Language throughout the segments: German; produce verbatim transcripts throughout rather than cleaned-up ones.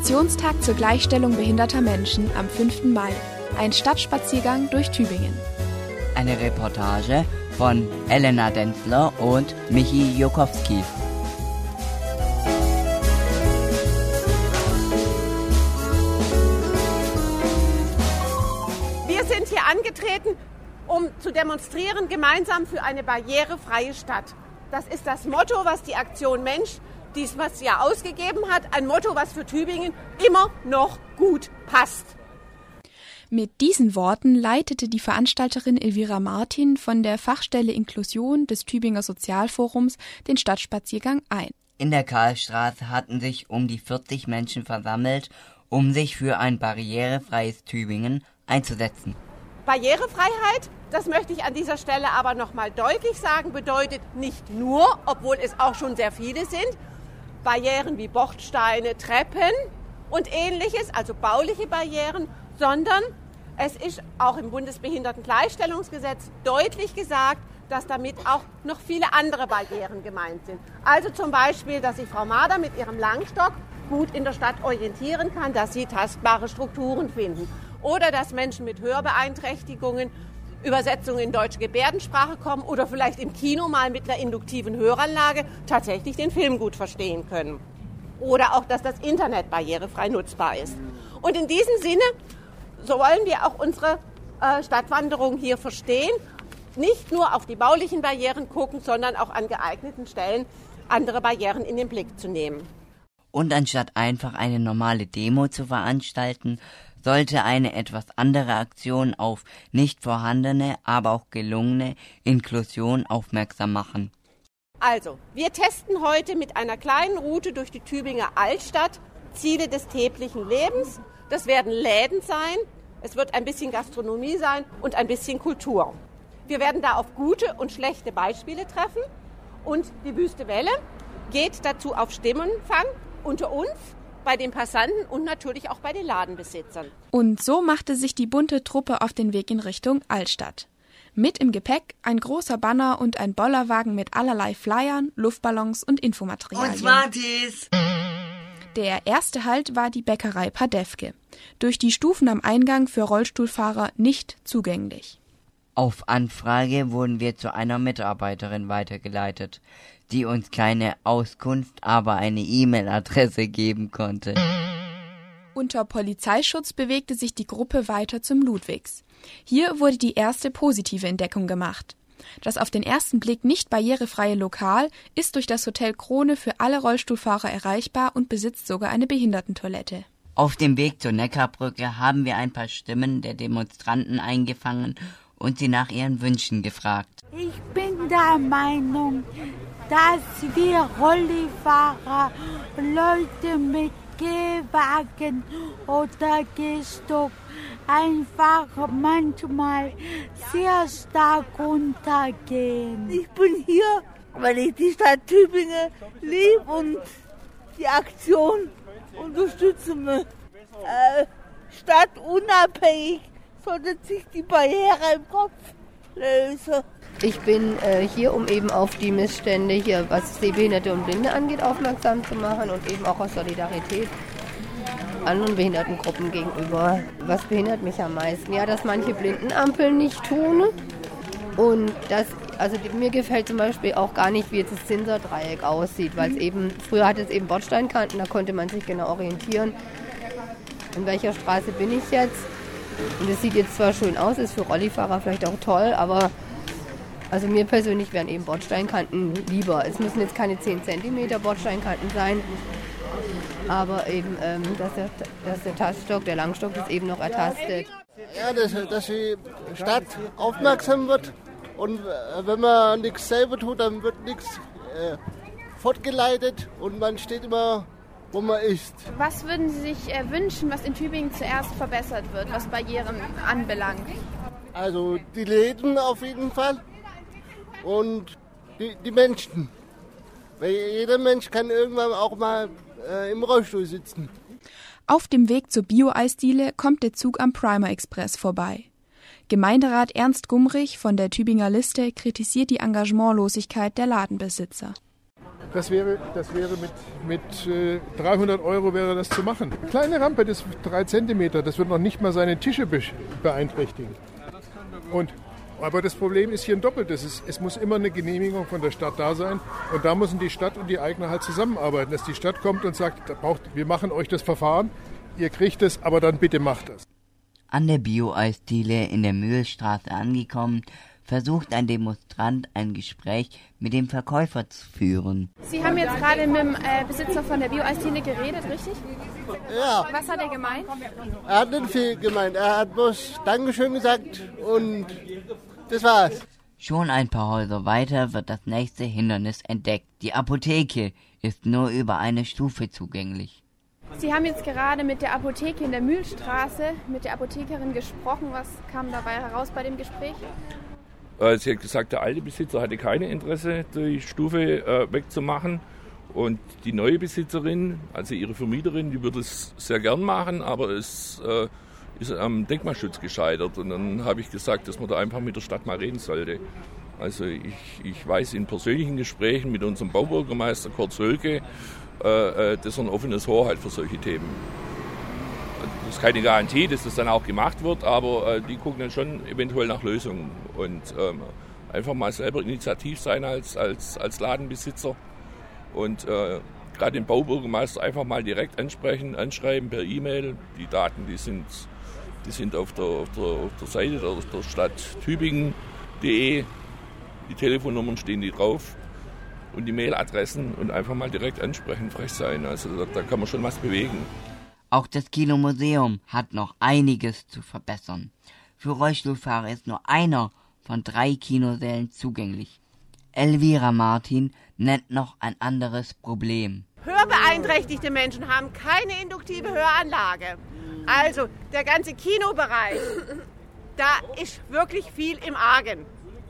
Aktionstag zur Gleichstellung behinderter Menschen am fünften Mai. Ein Stadtspaziergang durch Tübingen. Eine Reportage von Elena Denzler und Michi Jokowski. Wir sind hier angetreten, um zu demonstrieren, gemeinsam für eine barrierefreie Stadt. Das ist das Motto, was die Aktion Mensch dieses Jahr ausgegeben hat. Ein Motto, was für Tübingen immer noch gut passt. Mit diesen Worten leitete die Veranstalterin Elvira Martin von der Fachstelle Inklusion des Tübinger Sozialforums den Stadtspaziergang ein. In der Karlstraße hatten sich um die vierzig Menschen versammelt, um sich für ein barrierefreies Tübingen einzusetzen. Barrierefreiheit, das möchte ich an dieser Stelle aber noch mal deutlich sagen, bedeutet nicht nur, obwohl es auch schon sehr viele sind, Barrieren wie Bordsteine, Treppen und Ähnliches, also bauliche Barrieren, sondern es ist auch im Bundesbehindertengleichstellungsgesetz deutlich gesagt, dass damit auch noch viele andere Barrieren gemeint sind. Also zum Beispiel, dass sich Frau Mader mit ihrem Langstock gut in der Stadt orientieren kann, dass sie tastbare Strukturen finden. Oder dass Menschen mit Hörbeeinträchtigungen Übersetzungen in deutsche Gebärdensprache kommen oder vielleicht im Kino mal mit einer induktiven Höranlage tatsächlich den Film gut verstehen können. Oder auch, dass das Internet barrierefrei nutzbar ist. Und in diesem Sinne, so wollen wir auch unsere äh, Stadtwanderung hier verstehen. Nicht nur auf die baulichen Barrieren gucken, sondern auch an geeigneten Stellen andere Barrieren in den Blick zu nehmen. Und anstatt einfach eine normale Demo zu veranstalten, sollte eine etwas andere Aktion auf nicht vorhandene, aber auch gelungene Inklusion aufmerksam machen. Also, wir testen heute mit einer kleinen Route durch die Tübinger Altstadt Ziele des täglichen Lebens. Das werden Läden sein, es wird ein bisschen Gastronomie sein und ein bisschen Kultur. Wir werden da auf gute und schlechte Beispiele treffen und die Wüste Welle geht dazu auf Stimmenfang unter uns, bei den Passanten und natürlich auch bei den Ladenbesitzern. Und so machte sich die bunte Truppe auf den Weg in Richtung Altstadt. Mit im Gepäck ein großer Banner und ein Bollerwagen mit allerlei Flyern, Luftballons und Infomaterialien. Und Smarties! Der erste Halt war die Bäckerei Padewke. Durch die Stufen am Eingang für Rollstuhlfahrer nicht zugänglich. Auf Anfrage wurden wir zu einer Mitarbeiterin weitergeleitet, die uns keine Auskunft, aber eine E-Mail-Adresse geben konnte. Unter Polizeischutz bewegte sich die Gruppe weiter zum Ludwigs. Hier wurde die erste positive Entdeckung gemacht. Das auf den ersten Blick nicht barrierefreie Lokal ist durch das Hotel Krone für alle Rollstuhlfahrer erreichbar und besitzt sogar eine Behindertentoilette. Auf dem Weg zur Neckarbrücke haben wir ein paar Stimmen der Demonstranten eingefangen und sie nach ihren Wünschen gefragt. Ich bin der Meinung, dass wir Rollifahrer, Leute mit Gehwagen oder Gehstock einfach manchmal sehr stark untergehen. Ich bin hier, weil ich die Stadt Tübingen liebe und die Aktion unterstütze. Äh, stadtunabhängig sollte sich die Barriere im Kopf lösen. Ich bin äh, hier, um eben auf die Missstände hier, was Sehbehinderte und Blinde angeht, aufmerksam zu machen und eben auch aus Solidarität anderen Behindertengruppen gegenüber. Was behindert mich am meisten? Ja, dass manche Blindenampeln nicht tun und das, also mir gefällt zum Beispiel auch gar nicht, wie jetzt das Zinserdreieck aussieht, weil es eben, früher hatte es eben Bordsteinkanten, da konnte man sich genau orientieren, in welcher Straße bin ich jetzt. Und es sieht jetzt zwar schön aus, ist für Rollifahrer vielleicht auch toll, aber also mir persönlich wären eben Bordsteinkanten lieber. Es müssen jetzt keine zehn Zentimeter Bordsteinkanten sein, aber eben, ähm, dass, der, dass der Taststock, der Langstock das eben noch ertastet. Ja, dass, dass die Stadt aufmerksam wird und äh, wenn man nichts selber tut, dann wird nichts äh, fortgeleitet und man steht immer, wo man ist. Was würden Sie sich äh, wünschen, was in Tübingen zuerst verbessert wird, was Barrieren anbelangt? Also die Läden auf jeden Fall. Und die, die Menschen. Weil jeder Mensch kann irgendwann auch mal äh, im Rollstuhl sitzen. Auf dem Weg zur Bio-Eisdiele kommt der Zug am Primer Express vorbei. Gemeinderat Ernst Gumrich von der Tübinger Liste kritisiert die Engagementlosigkeit der Ladenbesitzer. Das wäre, das wäre mit, mit äh, dreihundert Euro wäre das zu machen. Kleine Rampe, das ist drei Zentimeter, das wird noch nicht mal seine Tische be- beeinträchtigen. Und, aber das Problem ist hier ein doppeltes. Es, es muss immer eine Genehmigung von der Stadt da sein. Und da müssen die Stadt und die Eigner halt zusammenarbeiten. Dass die Stadt kommt und sagt, da braucht, wir machen euch das Verfahren, ihr kriegt es, aber dann bitte macht das. An der Bio-Eisdiele in der Mühlstraße angekommen, versucht ein Demonstrant ein Gespräch mit dem Verkäufer zu führen. Sie haben jetzt gerade mit dem äh, Besitzer von der Bio-Eisdiele geredet, richtig? Ja. Was hat er gemeint? Er hat nicht viel gemeint. Er hat bloß Dankeschön gesagt und das war's. Schon ein paar Häuser weiter wird das nächste Hindernis entdeckt. Die Apotheke ist nur über eine Stufe zugänglich. Sie haben jetzt gerade mit der Apotheke in der Mühlstraße, mit der Apothekerin gesprochen. Was kam dabei heraus bei dem Gespräch? Sie hat gesagt, der alte Besitzer hatte kein Interesse, die Stufe äh, wegzumachen. Und die neue Besitzerin, also ihre Vermieterin, die würde es sehr gern machen, aber es äh, ist am Denkmalschutz gescheitert. Und dann habe ich gesagt, dass man da einfach mit der Stadt mal reden sollte. Also ich, ich weiß in persönlichen Gesprächen mit unserem Baubürgermeister Kurt Sölke, äh, dass er ein offenes Ohr hat für solche Themen. Das ist keine Garantie, dass das dann auch gemacht wird, aber äh, die gucken dann schon eventuell nach Lösungen. Und ähm, einfach mal selber initiativ sein als, als, als Ladenbesitzer. Und äh, gerade den Baubürgermeister einfach mal direkt ansprechen, anschreiben per E-Mail. Die Daten, die sind, die sind auf, der, auf, der, auf der Seite der, der Stadt Tübingen punkt de. Die Telefonnummern stehen die drauf und die Mailadressen und einfach mal direkt ansprechen, frech sein. Also da, da kann man schon was bewegen. Auch das Kinomuseum hat noch einiges zu verbessern. Für Rollstuhlfahrer ist nur einer von drei Kinosälen zugänglich. Elvira Martin nennt noch ein anderes Problem. Hörbeeinträchtigte Menschen haben keine induktive Höranlage. Also der ganze Kinobereich, da ist wirklich viel im Argen.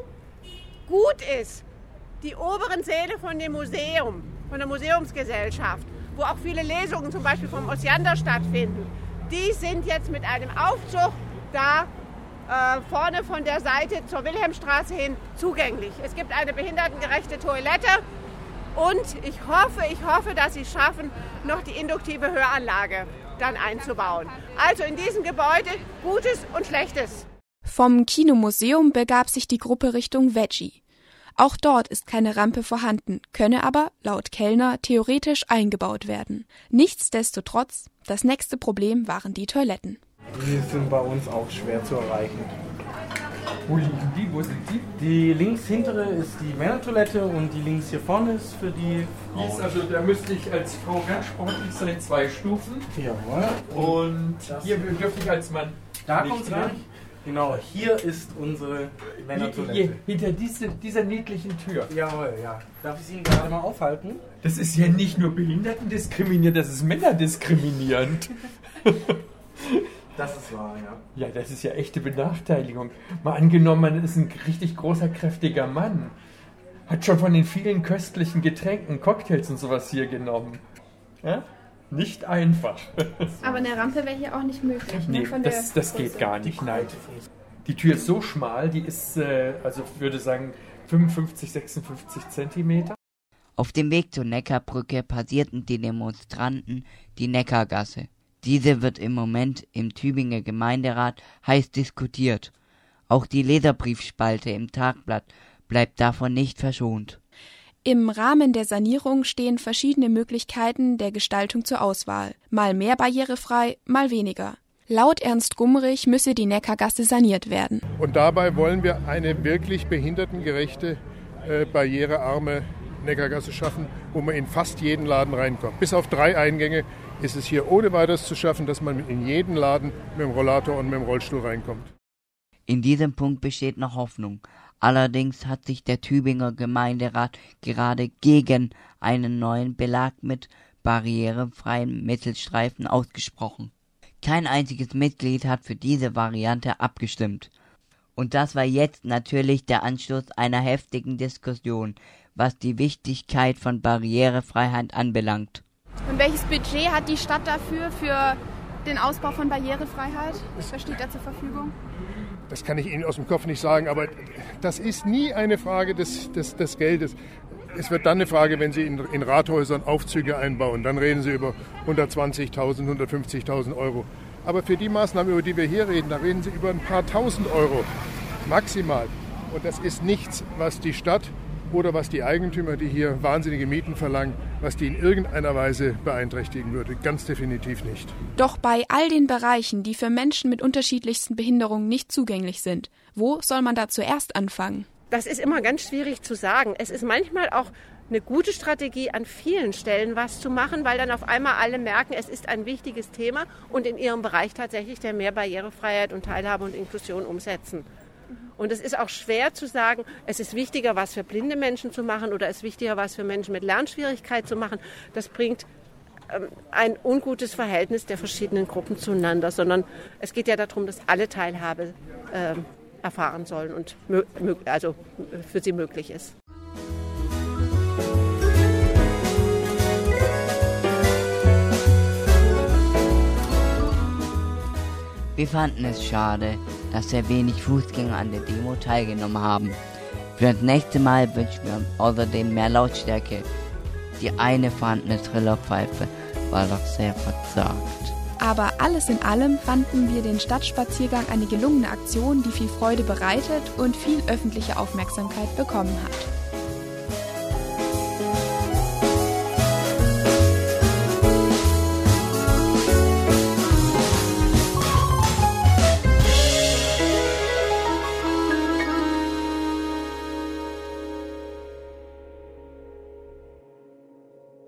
Gut ist, die oberen Säle von dem Museum, von der Museumsgesellschaft, wo auch viele Lesungen zum Beispiel vom Osiander stattfinden, die sind jetzt mit einem Aufzug da äh, vorne von der Seite zur Wilhelmstraße hin zugänglich. Es gibt eine behindertengerechte Toilette und ich hoffe, ich hoffe, dass sie es schaffen, noch die induktive Höranlage dann einzubauen. Also in diesem Gebäude Gutes und Schlechtes. Vom Kinomuseum begab sich die Gruppe Richtung Veggie. Auch dort ist keine Rampe vorhanden, könne aber, laut Kellner, theoretisch eingebaut werden. Nichtsdestotrotz, das nächste Problem waren die Toiletten. Die sind bei uns auch schwer zu erreichen. Wo liegen die? Wo sind die? Die links hintere ist die Männertoilette und die links hier vorne ist für die Frauen. Also da müsste ich als Frau ganz sportlich sein, zwei Stufen. Jawohl. Und hier dürfte ich als Mann da nicht kommt rein. Genau, hier ist unsere Männertoilette. Hier, hinter diese, dieser niedlichen Tür. Jawohl, ja. Darf ich Sie Ihnen gerade mal aufhalten? Das ist ja nicht nur Behinderten diskriminierend, das ist Männer diskriminierend. Das ist wahr, ja. Ja, das ist ja echte Benachteiligung. Mal angenommen, man ist ein richtig großer, kräftiger Mann. Hat schon von den vielen köstlichen Getränken, Cocktails und sowas hier genommen. Ja? Nicht einfach. Aber eine Rampe wäre hier auch nicht möglich. Nee, ne, von das, der das geht gar nicht, nein. Die Tür ist so schmal, die ist, äh, also ich würde sagen, fünfundfünfzig, sechsundfünfzig Zentimeter. Auf dem Weg zur Neckarbrücke passierten die Demonstranten die Neckargasse. Diese wird im Moment im Tübinger Gemeinderat heiß diskutiert. Auch die Leserbriefspalte im Tagblatt bleibt davon nicht verschont. Im Rahmen der Sanierung stehen verschiedene Möglichkeiten der Gestaltung zur Auswahl. Mal mehr barrierefrei, mal weniger. Laut Ernst Gumrich müsse die Neckargasse saniert werden. Und dabei wollen wir eine wirklich behindertengerechte, äh, barrierearme Neckargasse schaffen, wo man in fast jeden Laden reinkommt. Bis auf drei Eingänge ist es hier ohne weiteres zu schaffen, dass man in jeden Laden mit dem Rollator und mit dem Rollstuhl reinkommt. In diesem Punkt besteht noch Hoffnung. Allerdings hat sich der Tübinger Gemeinderat gerade gegen einen neuen Belag mit barrierefreien Mittelstreifen ausgesprochen. Kein einziges Mitglied hat für diese Variante abgestimmt. Und das war jetzt natürlich der Anstoß einer heftigen Diskussion, was die Wichtigkeit von Barrierefreiheit anbelangt. Und welches Budget hat die Stadt dafür, für den Ausbau von Barrierefreiheit? Was steht da zur Verfügung? Das kann ich Ihnen aus dem Kopf nicht sagen, aber das ist nie eine Frage des, des, des Geldes. Es wird dann eine Frage, wenn Sie in, in Rathäusern Aufzüge einbauen. Dann reden Sie über hundertzwanzigtausend, hundertfünfzigtausend Euro. Aber für die Maßnahmen, über die wir hier reden, da reden Sie über ein paar tausend Euro maximal. Und das ist nichts, was die Stadt oder was die Eigentümer, die hier wahnsinnige Mieten verlangen, was die in irgendeiner Weise beeinträchtigen würde. Ganz definitiv nicht. Doch bei all den Bereichen, die für Menschen mit unterschiedlichsten Behinderungen nicht zugänglich sind, wo soll man da zuerst anfangen? Das ist immer ganz schwierig zu sagen. Es ist manchmal auch eine gute Strategie, an vielen Stellen was zu machen, weil dann auf einmal alle merken, es ist ein wichtiges Thema und in ihrem Bereich tatsächlich der mehr Barrierefreiheit und Teilhabe und Inklusion umsetzen. Und es ist auch schwer zu sagen, es ist wichtiger, was für blinde Menschen zu machen oder es ist wichtiger, was für Menschen mit Lernschwierigkeit zu machen. Das bringt ähm, ein ungutes Verhältnis der verschiedenen Gruppen zueinander, sondern es geht ja darum, dass alle Teilhabe ähm, erfahren sollen und mö- mö- also für sie möglich ist. Wir fanden es schade, dass sehr wenig Fußgänger an der Demo teilgenommen haben. Für das nächste Mal wünschen wir uns außerdem mehr Lautstärke. Die eine vorhandene Trillerpfeife war doch sehr verzagt. Aber alles in allem fanden wir den Stadtspaziergang eine gelungene Aktion, die viel Freude bereitet und viel öffentliche Aufmerksamkeit bekommen hat.